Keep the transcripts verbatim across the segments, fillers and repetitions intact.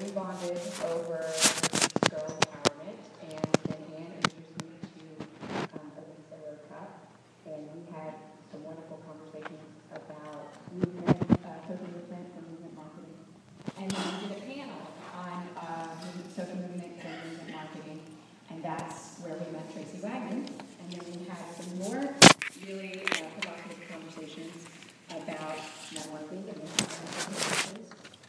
we bonded over girl empowerment, and then Anne introduced me to um, Elisa Roca, and we had some wonderful conversations about movement, uh, social movement and movement marketing. And then we did a panel on uh, movement, social movement and movement marketing, and that's where we met Tracy Wagman. And then we had some more really uh, provocative conversations about networking and businesses.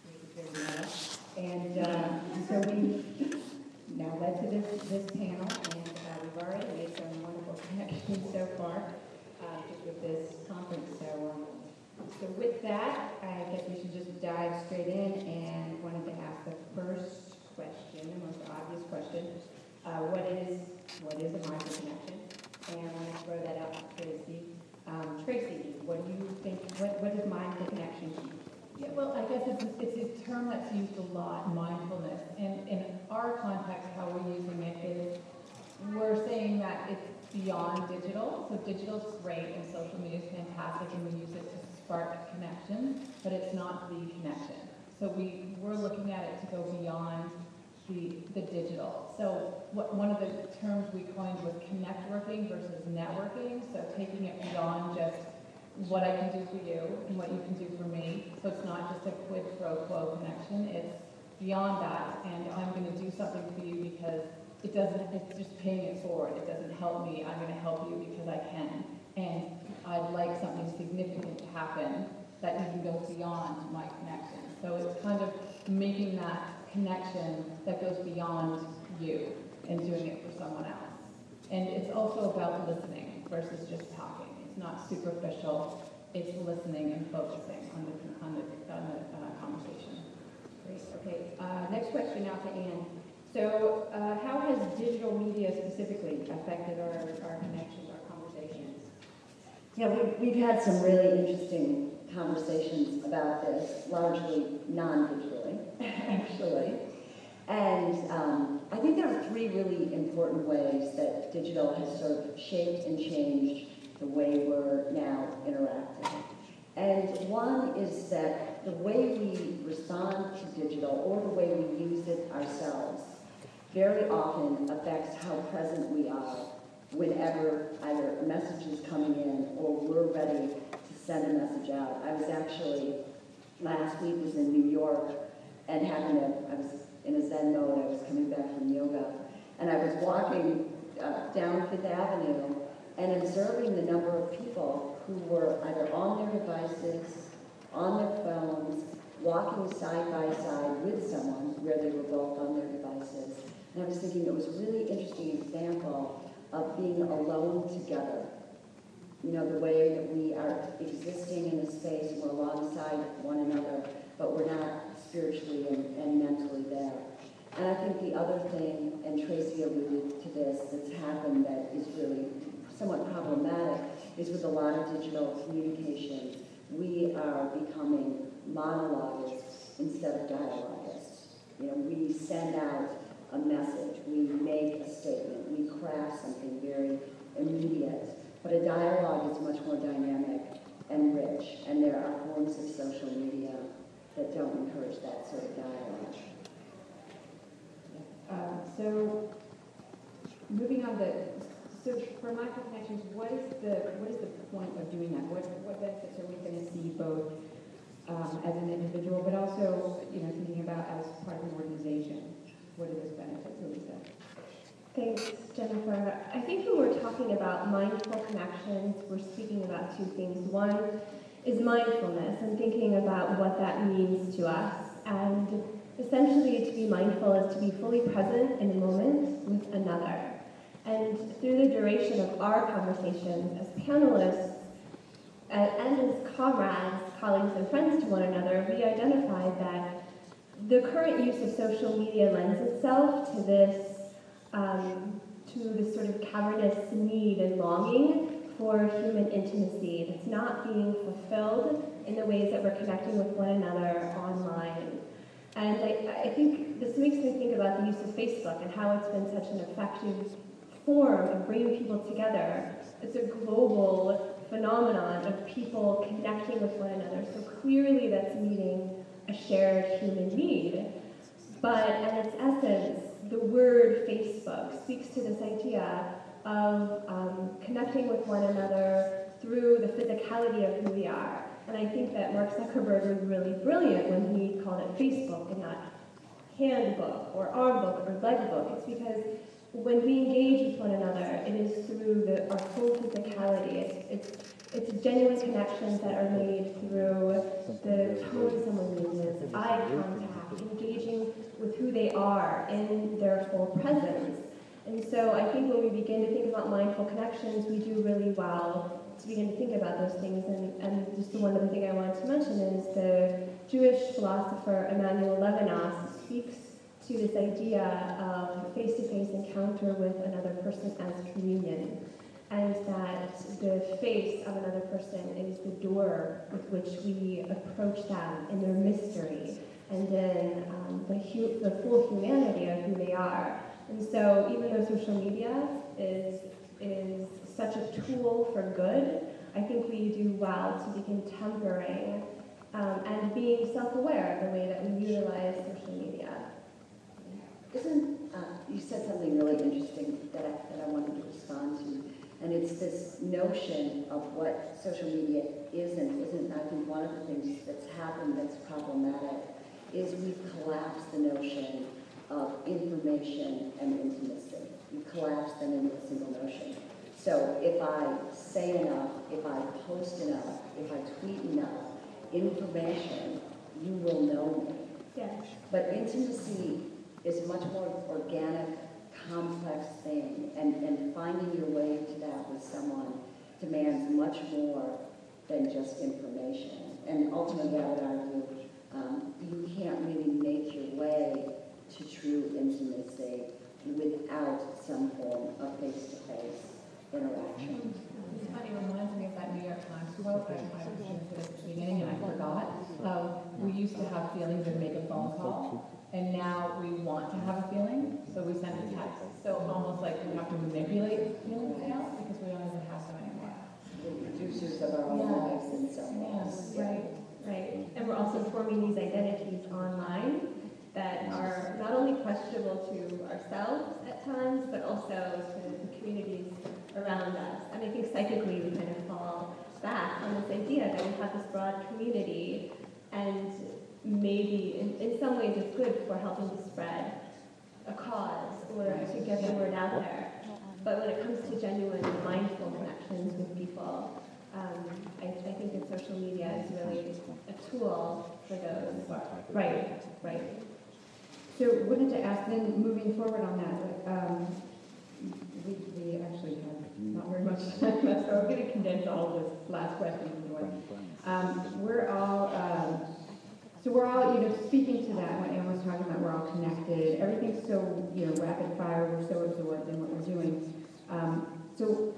And uh, so we now led to this, this panel, and uh, we've already made some wonderful connections so far uh, just with this conference. So, um, so with that, I guess we should just dive straight in, and wanted to ask the first question, the most obvious question: uh, what is what is a Mind for Connection? And I want to throw that out to Tracy. Um, Tracy, what do you think? What what does Mind for Connection mean? Yeah, well, I guess it's, it's a term that's used a lot, mindfulness. And in our context, how we're using it is we're saying that it's beyond digital. So digital's great and social media is fantastic, and we use it to spark connection, but it's not the connection. So we, we're looking at it to go beyond the, the digital. So what, one of the terms we coined was connect working versus networking. So taking it beyond just what I can do for you and what you can do for me. So it's not just a quid pro quo connection, it's beyond that, and I'm going to do something for you because it doesn't, it's just paying it forward. It doesn't help me, I'm going to help you because I can. And I'd like something significant to happen that even goes beyond my connection. So it's kind of making that connection that goes beyond you and doing it for someone else. And it's also about listening versus just talking. It's not superficial, it's listening and focusing on the, on the, on the uh, conversation. Great, okay. Uh, next question out to Anne. So uh, how has digital media specifically affected our, our connections, our conversations? Yeah, we, we've had some really interesting conversations about this, largely non-digitally, actually. And um, I think there are three really important ways that digital has sort of shaped and changed the way we're now interacting. And one is that the way we respond to digital, or the way we use it ourselves, very often affects how present we are whenever either a message is coming in or we're ready to send a message out. I was actually, last week was in New York, and happened to, I was in a Zen mode, I was coming back from yoga, and I was walking uh, down Fifth Avenue and observing the number of people who were either on their devices, on their phones, walking side by side with someone where they were both on their devices. And I was thinking it was a really interesting example of being alone together. You know, the way that we are existing in a space and we're alongside one another, but we're not spiritually and, and mentally there. And I think the other thing, and Tracy alluded to this, that's happened that is really somewhat problematic, is with a lot of digital communications, we are becoming monologists instead of dialogists. You know, we send out a message, we make a statement, we craft something very immediate, but a dialogue is much more dynamic and rich, and there are forms of social media that don't encourage that sort of dialogue. Um, so, moving on to, so for Mindful Connections, what is the what is the point of doing that? What what benefits are we going to see both um, as an individual, but also, you know, thinking about as part of an organization? What are those benefits, Elisa? Thanks, Jennifer. I think when we're talking about mindful connections, we're speaking about two things. One is mindfulness and thinking about what that means to us. And essentially, to be mindful is to be fully present in a moment with another. And through the duration of our conversations as panelists and as comrades, colleagues, and friends to one another, we identified that the current use of social media lends itself to this Um, to this sort of cavernous need and longing for human intimacy that's not being fulfilled in the ways that we're connecting with one another online. And I, I think this makes me think about the use of Facebook and how it's been such an effective form of bringing people together. It's a global phenomenon of people connecting with one another. So clearly that's meeting a shared human need. But at its essence, the word Facebook speaks to this idea of um, connecting with one another through the physicality of who we are. And I think that Mark Zuckerberg was really brilliant when he called it Facebook and not handbook or arm book or leg book. It's because when we engage with one another, it is through the, our full physicality. It's, it's, it's genuine connections that are made through the tone someone uses, eye contact, engaging with who they are in their full presence. And so I think when we begin to think about mindful connections, we do really well to begin to think about those things. And, and just the one other thing I wanted to mention is the Jewish philosopher Emmanuel Levinas speaks to this idea of face-to-face encounter with another person as communion, and that the face of another person is the door with which we approach them in their mystery, and then um, the, hu- the full humanity of who they are. And so even though social media is, is such a tool for good, I think we do well to begin tempering um, and being self-aware of the way that we utilize social media. Isn't, uh, you said something really interesting that I, that I wanted to respond to, and it's this notion of what social media is and isn't. I think one of the things that's happened that's problematic is we've collapsed the notion of information and intimacy. We've collapsed them into a single notion. So if I say enough, if I post enough, if I tweet enough information, you will know me. Yes. But intimacy is a much more organic, complex thing, and, and finding your way to that with someone demands much more than just information. And ultimately, I would argue, um, you can't really make your way to true intimacy without some form of face-to-face interaction. It's funny, it reminds me of that New York Times quote that I was going to put at the beginning and I forgot. Um, we used to have feelings and make a phone call, and now we want to have a feeling, so we send a text. So almost like we have to manipulate feelings now because we don't even have them anymore. We're producers of our own Yeah. lives in some ways. Yeah, right. Right, and we're also forming these identities online that are not only questionable to ourselves at times, but also to the communities around us. And I think psychically we kind of fall back on this idea that we have this broad community, and maybe in, in some ways it's good for helping to spread a cause or to get the word out there. But when it comes to genuine mindful connections with people, Um, I, I think that social media is really a tool for those. Right, right. So wanted to ask then, moving forward on that, like, um, we, we actually have not very much time left, so I'm going to condense all of this last question into one. Um, we're all, um, so we're all, you know, speaking to that, what Anne was talking about, we're all connected. Everything's so, you know, rapid fire, we're so absorbed in what we're doing. Um, so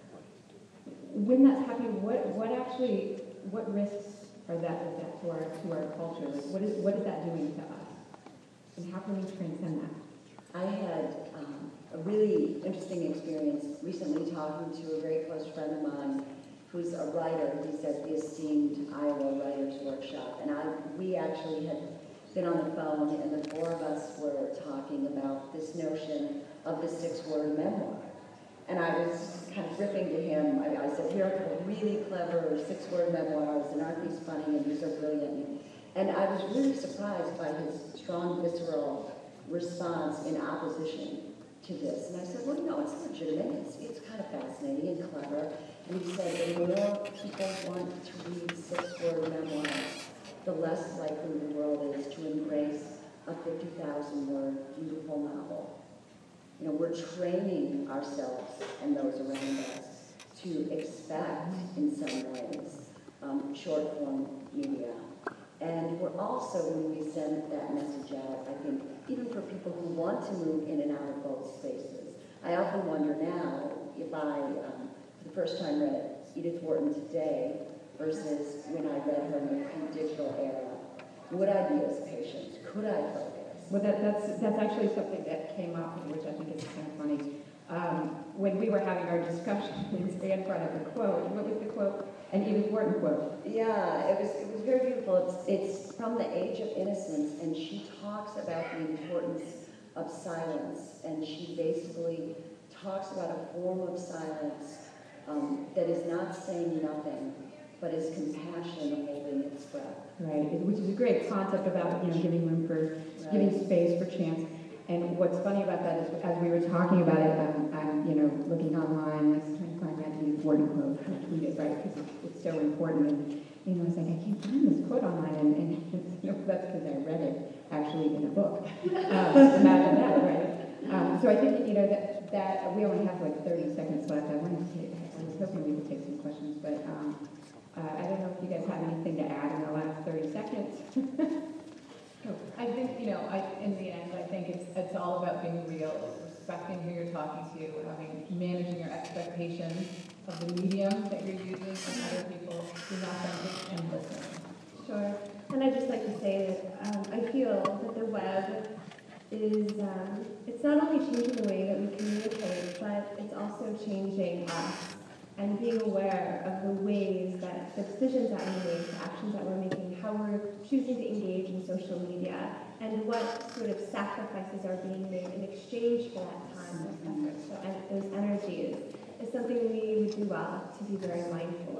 when that's happening, what, what actually, what risks are that, is that to our, to our culture? Like, what is, what is that doing to us? And how can we transcend that? I had um, a really interesting experience recently talking to a very close friend of mine who's a writer. He's at the esteemed Iowa Writers Workshop. And I, we actually had been on the phone, and the four of us were talking about this notion of the six-word memoir. And I was kind of ripping to him. I, I said, here are a couple really clever six-word memoirs, and aren't these funny, and these are brilliant. And I was really surprised by his strong, visceral response in opposition to this. And I said, well, no, it's legitimate. It's, it's kind of fascinating and clever. And he said, the more people want to read six-word memoirs, the less likely the world is to embrace a fifty thousand word beautiful novel. You know, we're training ourselves and those around us to expect, in some ways, um, short-form media. And we're also, when we send that message out, I think, even for people who want to move in and out of both spaces. I often wonder now if I, um, for the first time, read Edith Wharton today versus when I read her in the pre-digital era. Would I be as patient? Could I focus? Well, that, that's, that's actually something that came up, which I think is kind of funny. um, when we were having our discussion, and Stan brought up a quote. What was the quote? An Edith Wharton quote. Yeah, it was, it was very beautiful. It's, it's from The Age of Innocence, and she talks about the importance of silence, and she basically talks about a form of silence um, that is not saying nothing, but is compassion holding its breath. Right, which is a great concept about, you know, giving room for, giving space for chance. And what's funny about that is, as we were talking about it, um, I'm, you know, looking online, I was trying to find that Edith Wharton quote, how to tweet it, right, because it's, it's so important. And, you know, I was like, I can't find this quote online, and, and you know, that's because I read it, actually, in a book. Um, imagine that, right? Um, so I think, you know, that, that, we only have like thirty seconds left. I wanted to take, I was hoping we could take some questions, but, um, uh, I don't know if you guys have anything to add in the last thirty seconds. I think, you know, I, in the end, I think it's, it's all about being real, respecting who you're talking to, having, managing your expectations of the medium that you're using, and other people being authentic and listening. Sure. And I'd just like to say that um, I feel that the web is, um, it's not only changing the way that we communicate, but it's also changing us and being aware of the ways that the decisions that we make, the actions that we're making, how we're choosing to engage in social media, and what sort of sacrifices are being made in exchange for that time, those efforts, so, and those energies, is something we would do well to be very mindful